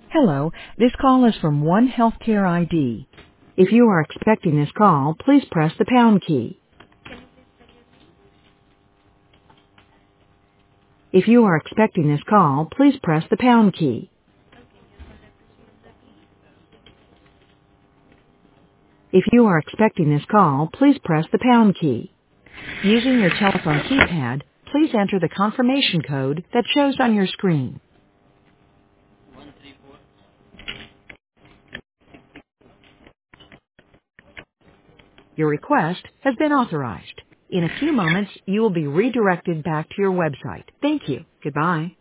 Hello, this call is from One Healthcare ID. If you are expecting this call, please press the pound key. If you are expecting this call, please press the pound key. If you are expecting this call, please press the pound key. Using your telephone keypad, please enter the confirmation code that shows on your screen. 134. Your request has been authorized. In a few moments, you will be redirected back to your website. Thank you. Goodbye.